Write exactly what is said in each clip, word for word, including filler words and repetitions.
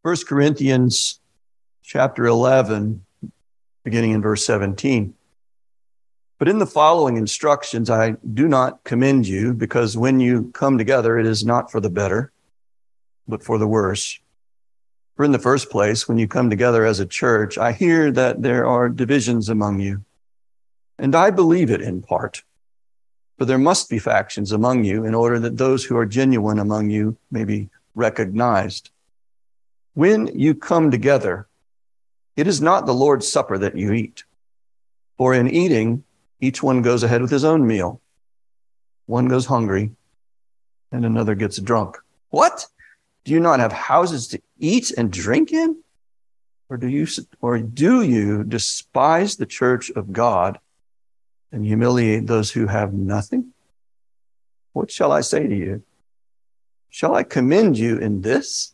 First Corinthians chapter eleven, beginning in verse seventeen. But in the following instructions, I do not commend you, because when you come together, it is not for the better, but for the worse. For in the first place, when you come together as a church, I hear that there are divisions among you. And I believe it in part. For there must be factions among you in order that those who are genuine among you may be recognized. When you come together, it is not the Lord's Supper that you eat. For in eating, each one goes ahead with his own meal. One goes hungry and another gets drunk. What? Do you not have houses to eat and drink in? Or do you, or do you despise the church of God and humiliate those who have nothing? What shall I say to you? Shall I commend you in this?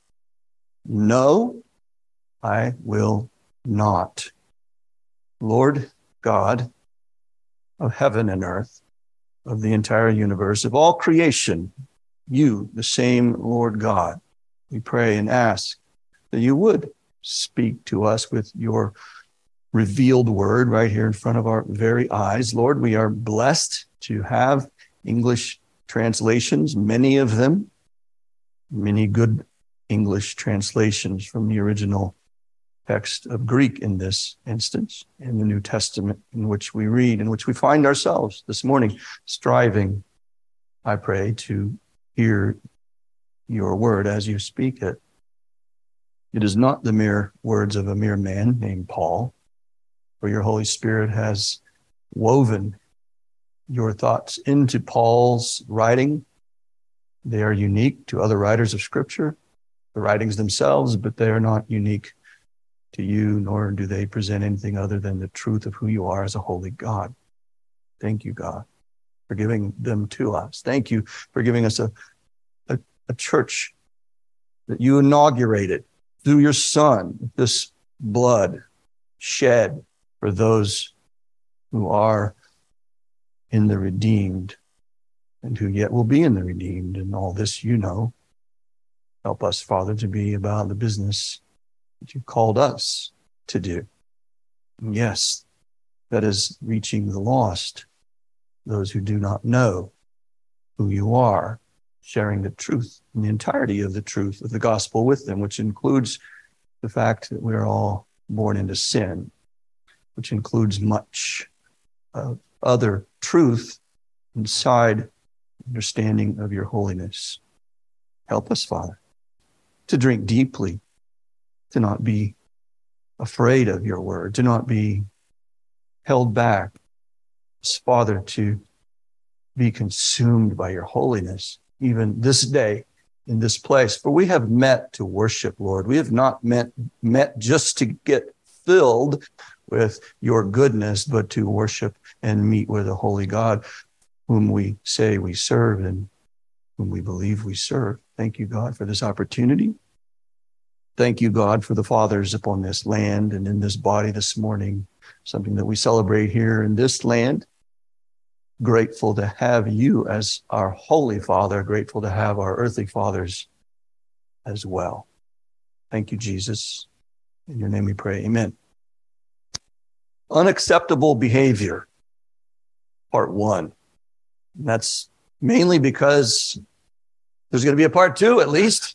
No, I will not. Lord God of heaven and earth, of the entire universe, of all creation, you, the same Lord God, we pray and ask that you would speak to us with your revealed word right here in front of our very eyes. Lord, we are blessed to have English translations, many of them, many good English translations from the original text of Greek in this instance, in the New Testament in which we read, in which we find ourselves this morning, striving, I pray, to hear your word as you speak it. It is not the mere words of a mere man named Paul, for your Holy Spirit has woven your thoughts into Paul's writing. They are unique to other writers of Scripture, the writings themselves, but they are not unique to you, nor do they present anything other than the truth of who you are as a holy God. Thank you, God, for giving them to us. Thank you for giving us a, a, a church that you inaugurated through your Son, this blood shed for those who are in the redeemed and who yet will be in the redeemed. And all this you know. Help us, Father, to be about the business that you called us to do. And yes, that is reaching the lost, those who do not know who you are, sharing the truth and the entirety of the truth of the gospel with them, which includes the fact that we're all born into sin, which includes much uh, other truth inside understanding of your holiness. Help us, Father, to drink deeply, to not be afraid of your word, to not be held back, Father, to be consumed by your holiness, even this day in this place. For we have met to worship, Lord. We have not met, met just to get filled with your goodness, but to worship and meet with a holy God whom we say we serve and whom we believe we serve. Thank you, God, for this opportunity. Thank you, God, for the fathers upon this land and in this body this morning, something that we celebrate here in this land. Grateful to have you as our Holy Father, grateful to have our earthly fathers as well. Thank you, Jesus. In your name we pray, amen. Unacceptable behavior, part one. And that's mainly because there's going to be a part two at least.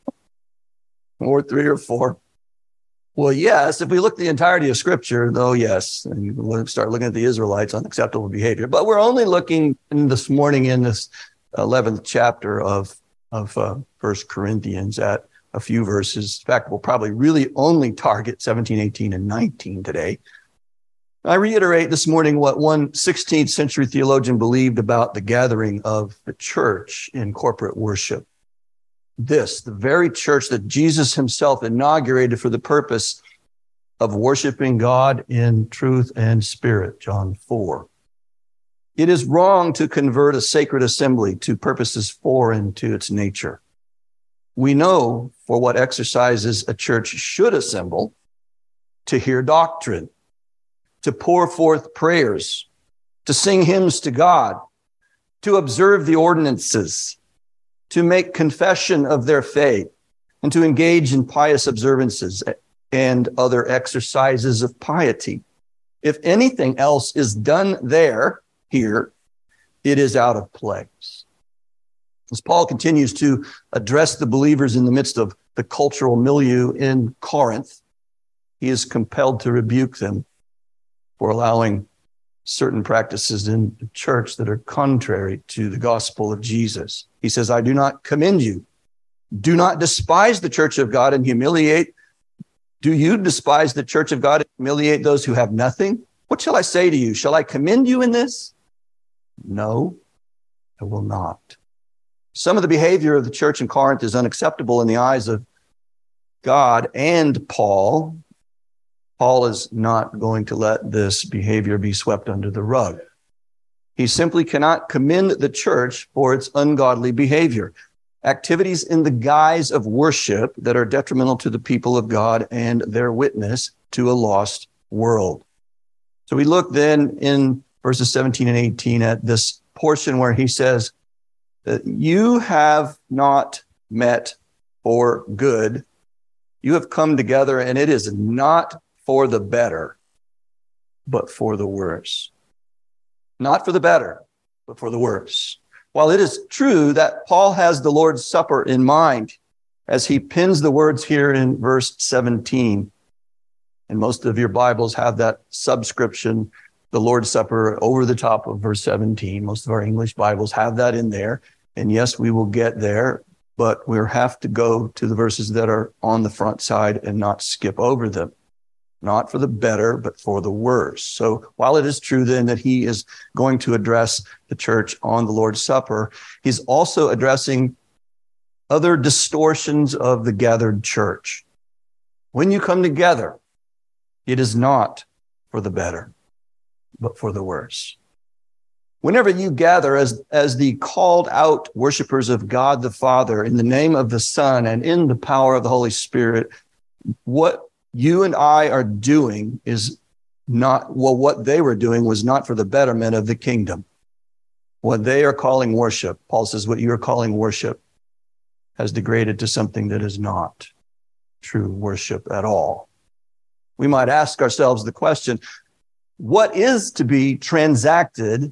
Or three or four. Well, yes, if we look at the entirety of Scripture, though, yes, and we'll start looking at the Israelites' unacceptable behavior. But we're only looking in this morning in this eleventh chapter of, of uh, First Corinthians at a few verses. In fact, we'll probably really only target seventeen, eighteen, and nineteen today. I reiterate this morning what one sixteenth century theologian believed about the gathering of the church in corporate worship. This, the very church that Jesus himself inaugurated for the purpose of worshiping God in truth and spirit, John four. It is wrong to convert a sacred assembly to purposes foreign to its nature. We know for what exercises a church should assemble: to hear doctrine, to pour forth prayers, to sing hymns to God, to observe the ordinances, to make confession of their faith, and to engage in pious observances and other exercises of piety. If anything else is done there, here, it is out of place. As Paul continues to address the believers in the midst of the cultural milieu in Corinth, he is compelled to rebuke them for allowing certain practices in the church that are contrary to the gospel of Jesus. He says, I do not commend you. Do not despise the church of God and humiliate. Do you despise the church of God and humiliate those who have nothing? What shall I say to you? Shall I commend you in this? No, I will not. Some of the behavior of the church in Corinth is unacceptable in the eyes of God and Paul. Paul is not going to let this behavior be swept under the rug. He simply cannot commend the church for its ungodly behavior. Activities in the guise of worship that are detrimental to the people of God and their witness to a lost world. So we look then in verses seventeen and eighteen at this portion where he says that you have not met for good. You have come together and it is not for the better, but for the worse. Not for the better, but for the worse. While it is true that Paul has the Lord's Supper in mind as he pins the words here in verse seventeen, and most of your Bibles have that subscription, the Lord's Supper, over the top of verse seventeen. Most of our English Bibles have that in there. And yes, we will get there, but we'll have to go to the verses that are on the front side and not skip over them. Not for the better, but for the worse. So while it is true then that he is going to address the church on the Lord's Supper, he's also addressing other distortions of the gathered church. When you come together, it is not for the better, but for the worse. Whenever you gather as, as the called out worshipers of God the Father in the name of the Son and in the power of the Holy Spirit, what you and I are doing is not, well, what they were doing was not for the betterment of the kingdom. What they are calling worship, Paul says what you are calling worship has degraded to something that is not true worship at all. We might ask ourselves the question, what is to be transacted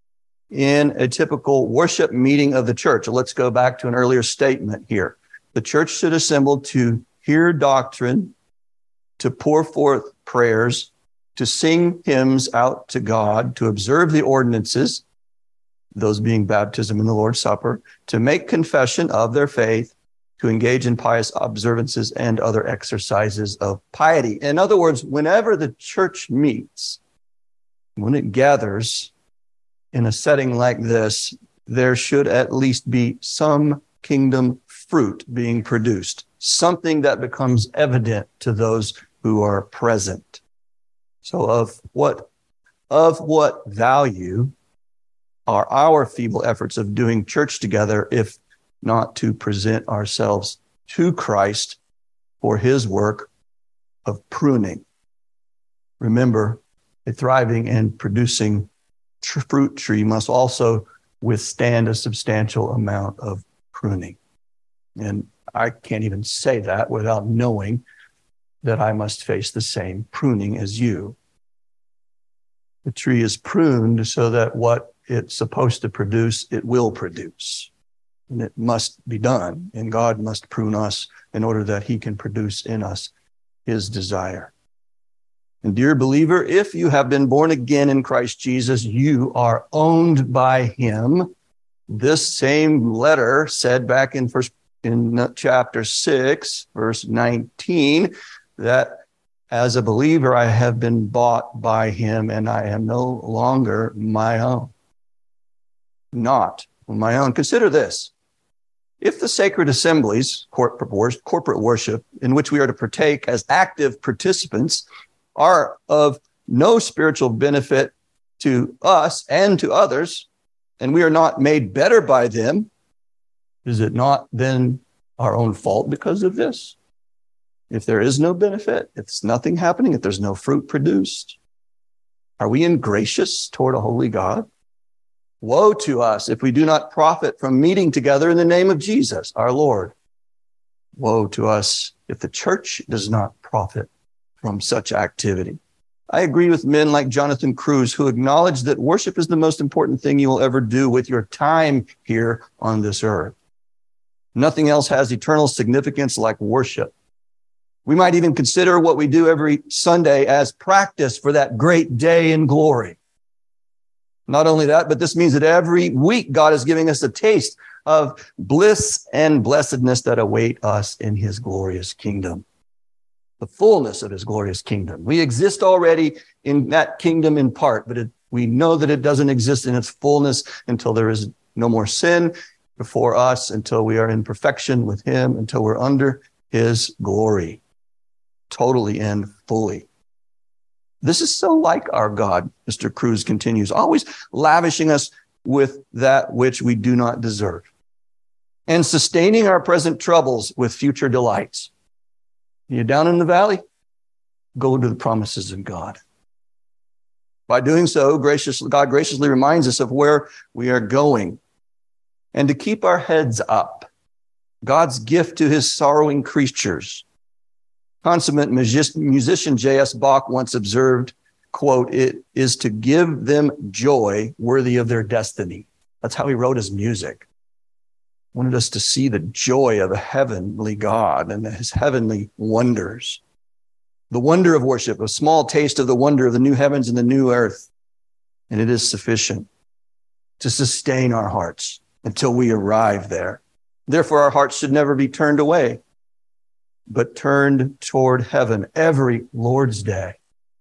in a typical worship meeting of the church? Well, let's go back to an earlier statement here. The church should assemble to hear doctrine, to pour forth prayers, to sing hymns out to God, to observe the ordinances, those being baptism and the Lord's Supper, to make confession of their faith, to engage in pious observances and other exercises of piety. In other words, whenever the church meets, when it gathers in a setting like this, there should at least be some kingdom fruit being produced, something that becomes evident to those who are present. So of what, of what value are our feeble efforts of doing church together if not to present ourselves to Christ for his work of pruning? Remember, a thriving and producing tr- fruit tree must also withstand a substantial amount of pruning. And I can't even say that without knowing that I must face the same pruning as you. The tree is pruned so that what it's supposed to produce, it will produce. And it must be done. And God must prune us in order that he can produce in us his desire. And dear believer, if you have been born again in Christ Jesus, you are owned by him. This same letter said back in first in chapter six, verse nineteen, that as a believer, I have been bought by him and I am no longer my own. Not my own. Consider this. If the sacred assemblies, corporate worship, in which we are to partake as active participants, are of no spiritual benefit to us and to others, and we are not made better by them, is it not then our own fault because of this? If there is no benefit, if there's nothing happening, if there's no fruit produced, are we ingracious toward a holy God? Woe to us if we do not profit from meeting together in the name of Jesus, our Lord. Woe to us if the church does not profit from such activity. I agree with men like Jonathan Cruz, who acknowledge that worship is the most important thing you will ever do with your time here on this earth. Nothing else has eternal significance like worship. We might even consider what we do every Sunday as practice for that great day in glory. Not only that, but this means that every week God is giving us a taste of bliss and blessedness that await us in his glorious kingdom. The fullness of his glorious kingdom. We exist already in that kingdom in part, but it, we know that it doesn't exist in its fullness until there is no more sin before us, until we are in perfection with him, until we're under his glory, totally and fully. This is so like our God, Mister Cruz continues, always lavishing us with that which we do not deserve and sustaining our present troubles with future delights. You're down in the valley, go to the promises of God. By doing so, gracious, God graciously reminds us of where we are going. And to keep our heads up, God's gift to his sorrowing creatures. Consummate musician J S Bach once observed, quote, "It is to give them joy worthy of their destiny." That's how he wrote his music. Wanted us to see the joy of a heavenly God and his heavenly wonders. The wonder of worship, a small taste of the wonder of the new heavens and the new earth. And it is sufficient to sustain our hearts until we arrive there. Therefore, our hearts should never be turned away, but turned toward heaven every Lord's Day.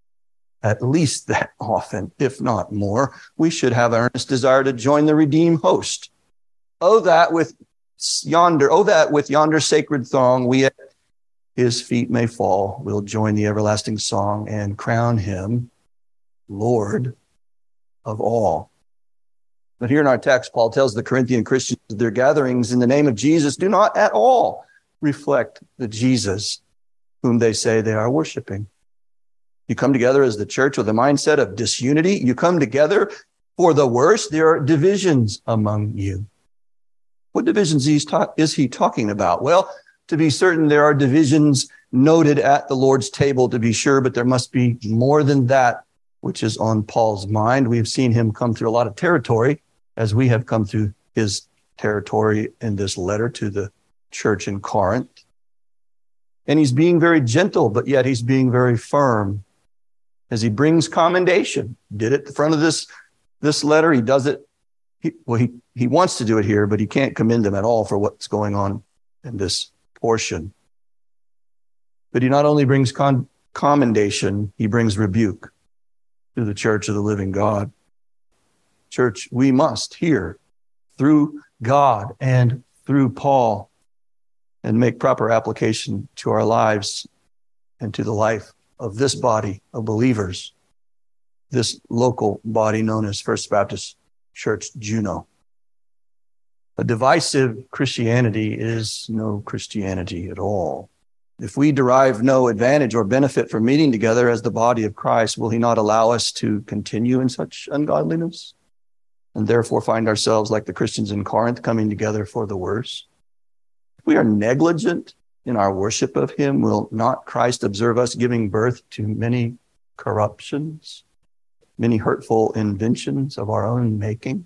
At least that often, if not more, we should have an earnest desire to join the redeemed host. Oh, that with yonder, oh, that with yonder sacred throng, we at his feet may fall. We'll join the everlasting song and crown him Lord of all. But here in our text, Paul tells the Corinthian Christians that their gatherings in the name of Jesus do not at all reflect the Jesus whom they say they are worshiping. You come together as the church with a mindset of disunity. You come together for the worst. There are divisions among you. What divisions is, ta- is he talking about? Well, to be certain, there are divisions noted at the Lord's table, to be sure, but there must be more than that, which is on Paul's mind. We've seen him come through a lot of territory as we have come through his territory in this letter to the church in Corinth. And he's being very gentle, but yet he's being very firm as he brings commendation. Did it at the front of this, this letter. He does it. He, well, he, he wants to do it here, but he can't commend them at all for what's going on in this portion. But he not only brings con- commendation, he brings rebuke to the church of the living God. Church, we must hear through God and through Paul and make proper application to our lives and to the life of this body of believers, this local body known as First Baptist Church Juneau. A divisive Christianity is no Christianity at all. If we derive no advantage or benefit from meeting together as the body of Christ, will he not allow us to continue in such ungodliness and therefore find ourselves like the Christians in Corinth coming together for the worse? If we are negligent in our worship of him, will not Christ observe us giving birth to many corruptions, many hurtful inventions of our own making?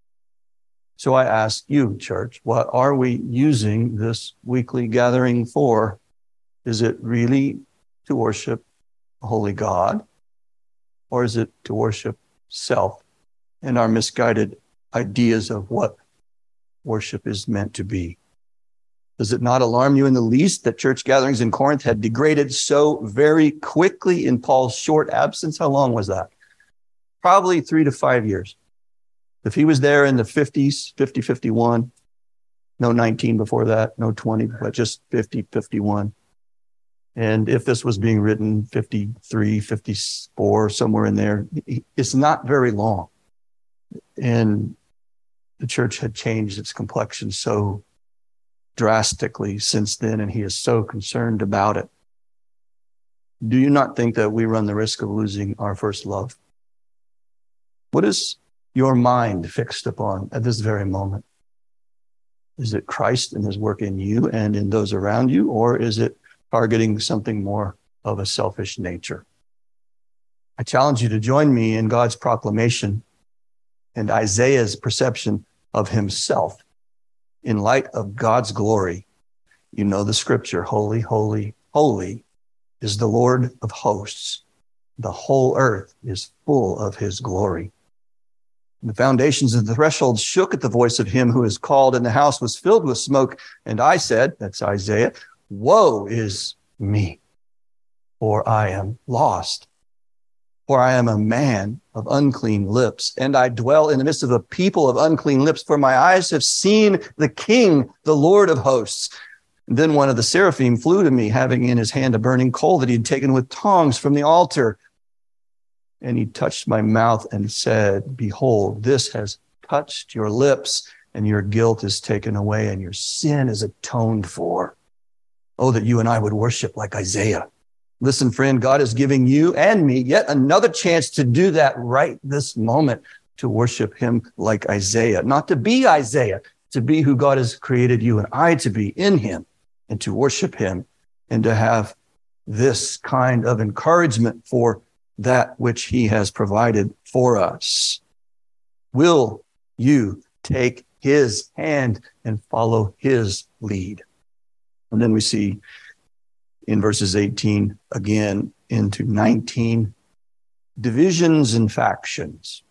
So I ask you, church, what are we using this weekly gathering for? Is it really to worship a holy God? Or is it to worship self and our misguided ideas of what worship is meant to be? Does it not alarm you in the least that church gatherings in Corinth had degraded so very quickly in Paul's short absence? How long was that? Probably three to five years. If he was there in the fifties, fifty, fifty-one, no nineteen before that, no twenty, but just fifty, fifty-one. And if this was being written fifty-three, fifty-four, somewhere in there, it's not very long. And the church had changed its complexion so drastically since then, and he is so concerned about it. Do you not think that we run the risk of losing our first love? What is your mind fixed upon at this very moment? Is it Christ and his work in you and in those around you, or is it targeting something more of a selfish nature? I challenge you to join me in God's proclamation and Isaiah's perception of himself in light of God's glory. You know the scripture, holy, holy, holy is the Lord of hosts. The whole earth is full of his glory. The foundations of the threshold shook at the voice of him who is called, and the house was filled with smoke. And I said, that's Isaiah, woe is me, for I am lost. For I am a man of unclean lips, and I dwell in the midst of a people of unclean lips, for my eyes have seen the King, the Lord of hosts. And then one of the seraphim flew to me, having in his hand a burning coal that he had taken with tongs from the altar. And he touched my mouth and said, behold, this has touched your lips, and your guilt is taken away, and your sin is atoned for. Oh, that you and I would worship like Isaiah. Listen, friend, God is giving you and me yet another chance to do that right this moment, to worship him like Isaiah. Not to be Isaiah, to be who God has created you and I to be in him, and to worship him, and to have this kind of encouragement for that which he has provided for us. Will you take his hand and follow his lead? And then we see in verses eighteen again into nineteen, divisions and factions.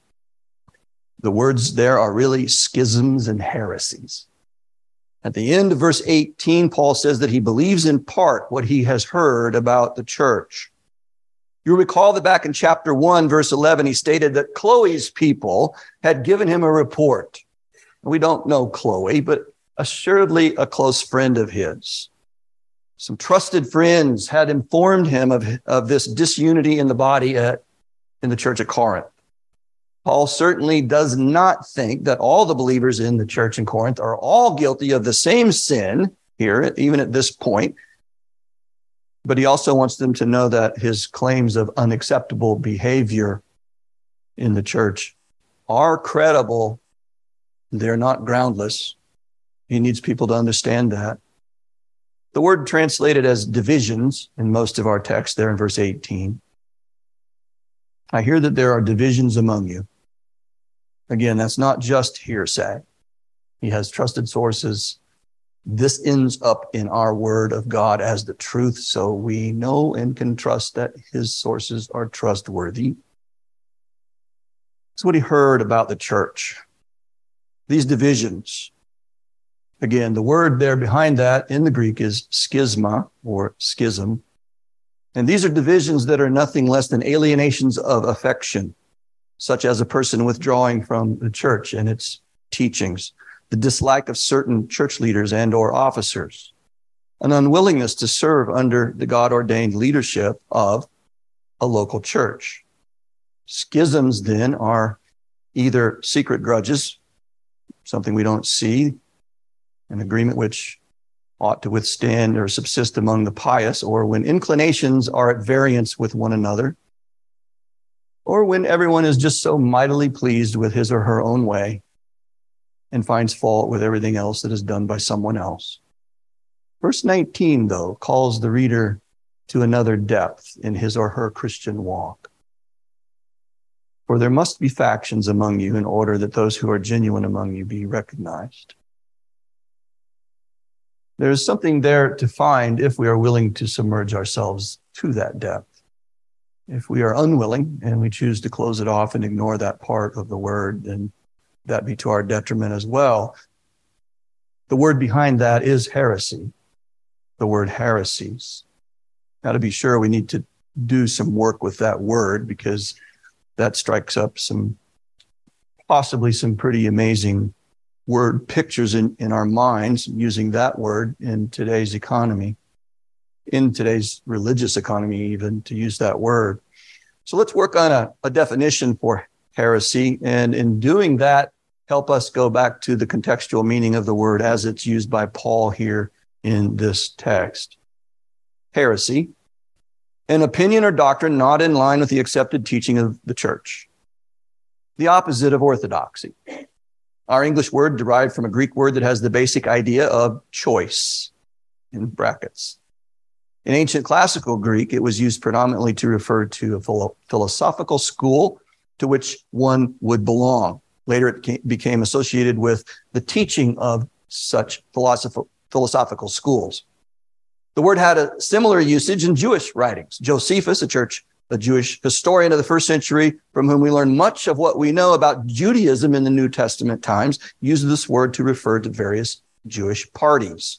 The words there are really schisms and heresies. At the end of verse eighteen, Paul says that he believes in part what he has heard about the church. You recall that back in chapter one, verse eleven, he stated that Chloe's people had given him a report. We don't know Chloe, but assuredly a close friend of his. Some trusted friends had informed him of, of this disunity in the body at, in the church at Corinth. Paul certainly does not think that all the believers in the church in Corinth are all guilty of the same sin here, even at this point. But he also wants them to know that his claims of unacceptable behavior in the church are credible. They're not groundless. He needs people to understand that. The word translated as divisions in most of our text there in verse eighteen. I hear that there are divisions among you. Again, that's not just hearsay. He has trusted sources. This ends up in our word of God as the truth, so we know and can trust that his sources are trustworthy. That's what he heard about the church. These divisions. Again, the word there behind that in the Greek is schisma or schism. And these are divisions that are nothing less than alienations of affection, such as a person withdrawing from the church and its teachings, the dislike of certain church leaders and or officers, an unwillingness to serve under the God-ordained leadership of a local church. Schisms, then, are either secret grudges, something we don't see, an agreement which ought to withstand or subsist among the pious, or when inclinations are at variance with one another, or when everyone is just so mightily pleased with his or her own way and finds fault with everything else that is done by someone else. Verse nineteen, though, calls the reader to another depth in his or her Christian walk. For there must be factions among you in order that those who are genuine among you be recognized. There is something there to find if we are willing to submerge ourselves to that depth. If we are unwilling and we choose to close it off and ignore that part of the word, then that be to our detriment as well. The word behind that is heresy, the word heresies. Now, to be sure, we need to do some work with that word because that strikes up some, possibly some pretty amazing word pictures in, in our minds using that word in today's economy, in today's religious economy even, to use that word. So let's work on a, a definition for heresy, and in doing that, help us go back to the contextual meaning of the word as it's used by Paul here in this text. Heresy, an opinion or doctrine not in line with the accepted teaching of the church, the opposite of orthodoxy. Our English word derived from a Greek word that has the basic idea of choice, in brackets. In ancient classical Greek, it was used predominantly to refer to a philo- philosophical school to which one would belong. Later, it came, became associated with the teaching of such philosoph- philosophical schools. The word had a similar usage in Jewish writings. Josephus, a church, a Jewish historian of the first century, from whom we learn much of what we know about Judaism in the New Testament times, used this word to refer to various Jewish parties,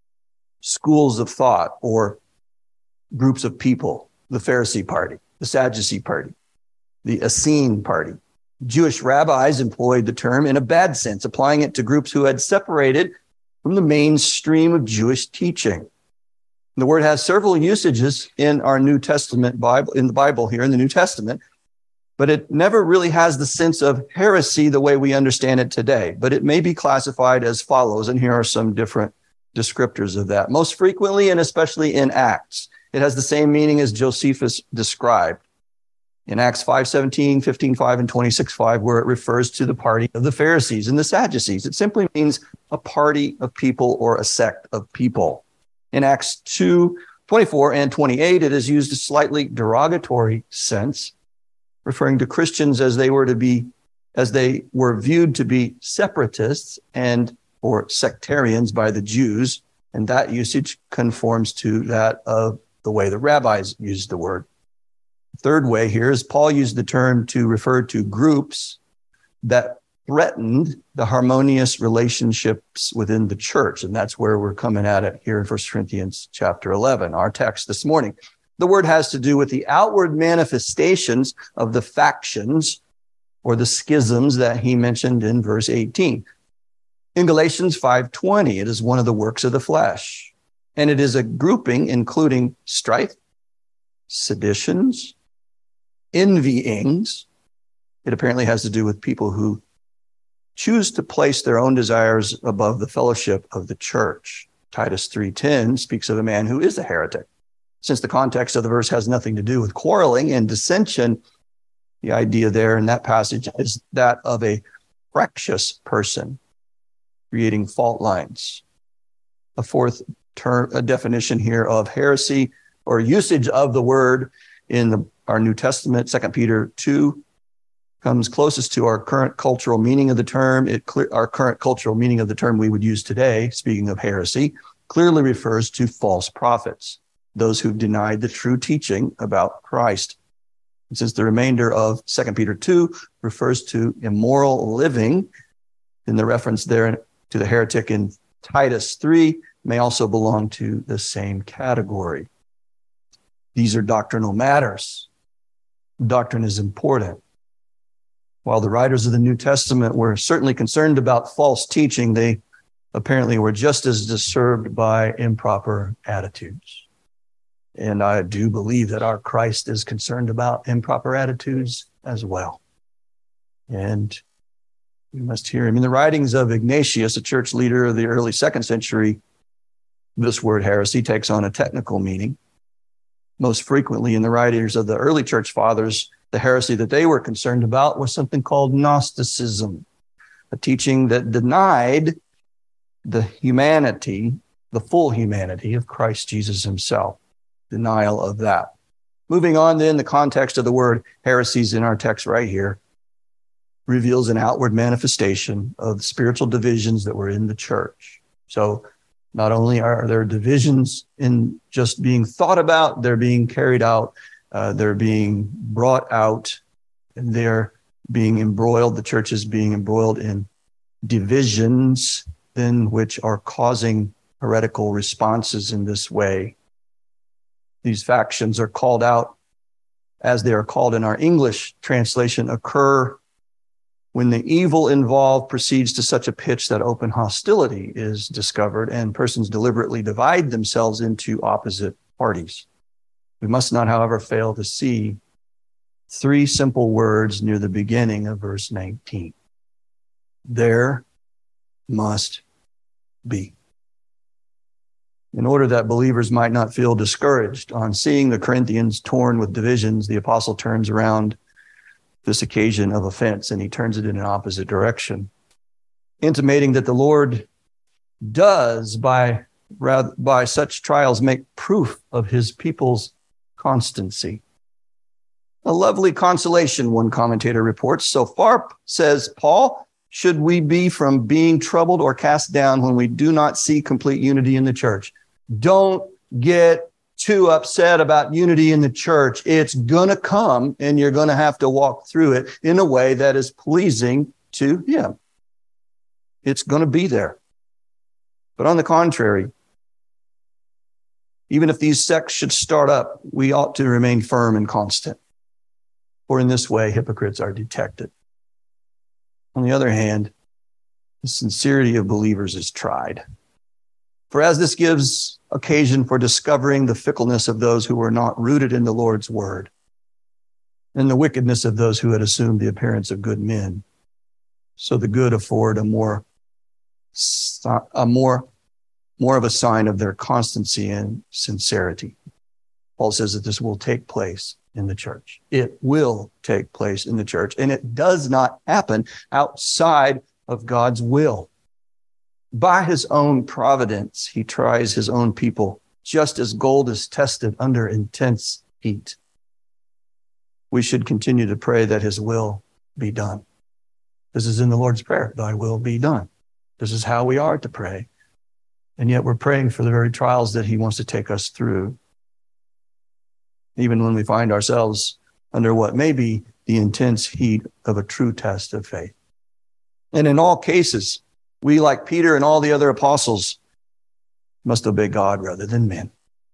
schools of thought, or groups of people: the Pharisee party, the Sadducee party, the Essene party. Jewish rabbis employed the term in a bad sense, applying it to groups who had separated from the mainstream of Jewish teaching. The word has several usages in our New Testament Bible, in the Bible here in the New Testament, but it never really has the sense of heresy the way we understand it today. But it may be classified as follows, and here are some different descriptors of that. Most frequently, and especially in Acts, it has the same meaning as Josephus described. In Acts five seventeen, fifteen five, and twenty-six five, where it refers to the party of the Pharisees and the Sadducees. It simply means a party of people or a sect of people. In Acts two twenty-four and twenty-eight, it is used a slightly derogatory sense, referring to Christians as they were to be, as they were viewed to be separatists and or sectarians by the Jews, and that usage conforms to that of the way the rabbis used the word. Third way here is Paul used the term to refer to groups that threatened the harmonious relationships within the church. And that's where we're coming at it here in First Corinthians chapter eleven, our text this morning. The word has to do with the outward manifestations of the factions or the schisms that he mentioned in verse eighteen. In Galatians five twenty, it is one of the works of the flesh, and it is a grouping including strife, seditions, envyings. It apparently has to do with people who choose to place their own desires above the fellowship of the church. Titus three ten speaks of a man who is a heretic. Since the context of the verse has nothing to do with quarreling and dissension, the idea there in that passage is that of a fractious person, creating fault lines. A fourth term, a definition here of heresy or usage of the word in the, our New Testament, Second Peter two, comes closest to our current cultural meaning of the term. It clear, our current cultural meaning of the term we would use today, speaking of heresy, clearly refers to false prophets, those who've denied the true teaching about Christ. And since the remainder of Second Peter two refers to immoral living, then the reference there to the heretic in Titus three may also belong to the same category. These are doctrinal matters. Doctrine is important. While the writers of the New Testament were certainly concerned about false teaching, they apparently were just as disturbed by improper attitudes. And I do believe that our Christ is concerned about improper attitudes as well. And we must hear him. In the writings of Ignatius, a church leader of the early second century, this word heresy takes on a technical meaning. Most frequently in the writings of the early church fathers, the heresy that they were concerned about was something called Gnosticism, a teaching that denied the humanity, the full humanity of Christ Jesus himself. Denial of that. Moving on then, the context of the word heresies in our text right here reveals an outward manifestation of the spiritual divisions that were in the church. So not only are there divisions in just being thought about, they're being carried out. Uh, they're being brought out, and they're being embroiled. The church is being embroiled in divisions, then which are causing heretical responses in this way. These factions are called out, as they are called in our English translation, occur when the evil involved proceeds to such a pitch that open hostility is discovered and persons deliberately divide themselves into opposite parties. We must not, however, fail to see three simple words near the beginning of verse nineteen. There must be. In order that believers might not feel discouraged on seeing the Corinthians torn with divisions, the apostle turns around this occasion of offense and he turns it in an opposite direction. intimating that the Lord does by, rather, by such trials make proof of his people's constancy. A lovely consolation, one commentator reports. So far, says Paul, should we be from being troubled or cast down when we do not see complete unity in the church. Don't get too upset about unity in the church. It's going to come, and you're going to have to walk through it in a way that is pleasing to him. It's going to be there. But on the contrary, even if these sects should start up, we ought to remain firm and constant. For in this way, hypocrites are detected. On the other hand, the sincerity of believers is tried. For as this gives occasion for discovering the fickleness of those who were not rooted in the Lord's word, and the wickedness of those who had assumed the appearance of good men, so the good afford a more, a more, more of a sign of their constancy and sincerity. Paul says that this will take place in the church. It will take place in the church, and it does not happen outside of God's will. By his own providence, he tries his own people, just as gold is tested under intense heat. We should continue to pray that his will be done. This is in the Lord's Prayer, thy will be done. This is how we are to pray. And yet we're praying for the very trials that he wants to take us through, even when we find ourselves under what may be the intense heat of a true test of faith. And in all cases, we, like Peter and all the other apostles, must obey God rather than men.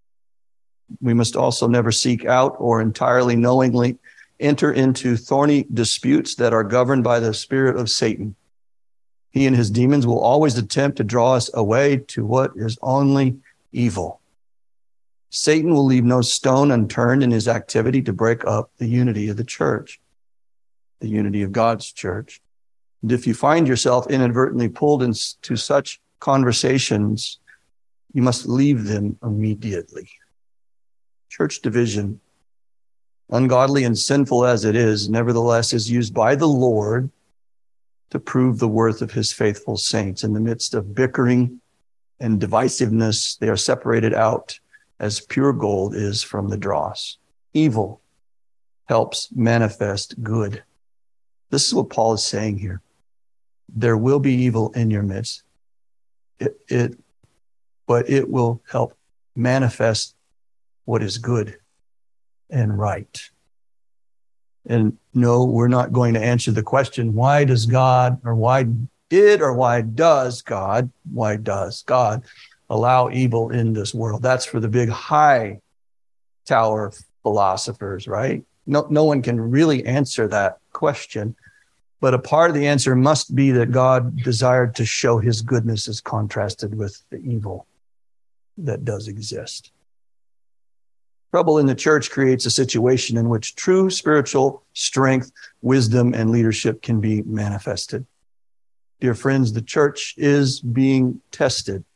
We must also never seek out or entirely knowingly enter into thorny disputes that are governed by the spirit of Satan. He and his demons will always attempt to draw us away to what is only evil. Satan will leave no stone unturned in his activity to break up the unity of the church, the unity of God's church. And if you find yourself inadvertently pulled into such conversations, you must leave them immediately. Church division, ungodly and sinful as it is, nevertheless is used by the Lord to prove the worth of his faithful saints. In the midst of bickering and divisiveness, they are separated out as pure gold is from the dross. Evil helps manifest good. This is what Paul is saying here. There will be evil in your midst, it, it, but it will help manifest what is good and right. And no, we're not going to answer the question, why does God, or why did, or why does God, why does God allow evil in this world? That's for the big high tower philosophers, right? No, no one can really answer that question. But a part of the answer must be that God desired to show his goodness as contrasted with the evil that does exist. Trouble in the church creates a situation in which true spiritual strength, wisdom, and leadership can be manifested. Dear friends, the church is being tested.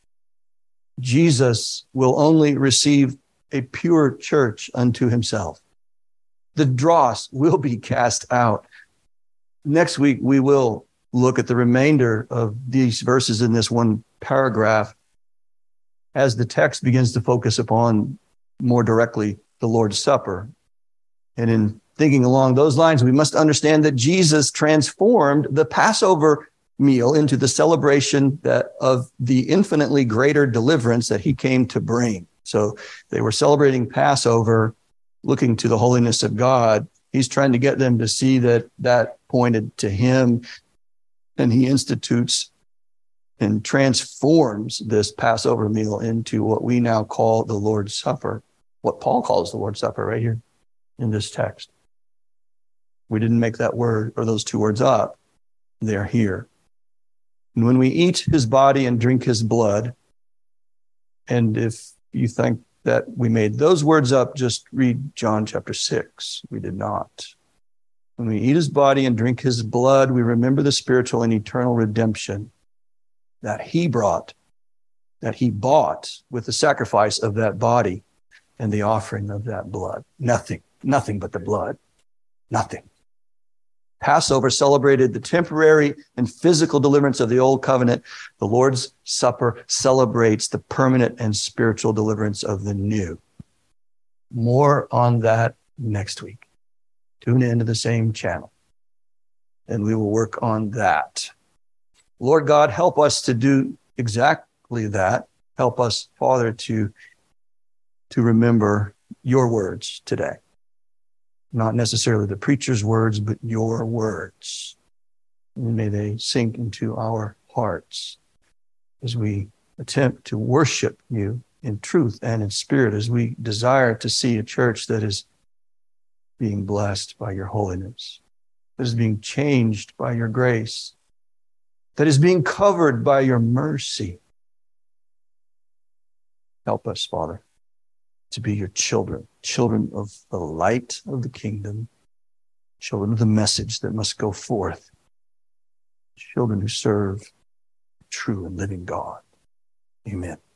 Jesus will only receive a pure church unto himself. The dross will be cast out. Next week, we will look at the remainder of these verses in this one paragraph as the text begins to focus upon more directly the Lord's Supper. And in thinking along those lines, we must understand that Jesus transformed the Passover meal into the celebration that of the infinitely greater deliverance that he came to bring. So they were celebrating Passover, looking to the holiness of God. He's trying to get them to see that that pointed to him, and he institutes and transforms this Passover meal into what we now call the Lord's Supper, what Paul calls the Lord's Supper right here in this text. We didn't make that word or those two words up. They're here. And when we eat his body and drink his blood, and if you think that we made those words up, just read John chapter six. We did not. When we eat his body and drink his blood, we remember the spiritual and eternal redemption that he brought, that he bought with the sacrifice of that body and the offering of that blood. Nothing, nothing but the blood. Nothing. Passover celebrated the temporary and physical deliverance of the old covenant. The Lord's Supper celebrates the permanent and spiritual deliverance of the new. More on that next week. Tune into the same channel, and we will work on that. Lord God, help us to do exactly that. Help us, Father, to, to remember your words today. Not necessarily the preacher's words, but your words. And may they sink into our hearts as we attempt to worship you in truth and in spirit, as we desire to see a church that is being blessed by your holiness, that is being changed by your grace, that is being covered by your mercy. Help us, Father, to be your children, children of the light of the kingdom, children of the message that must go forth, children who serve true and living God. Amen.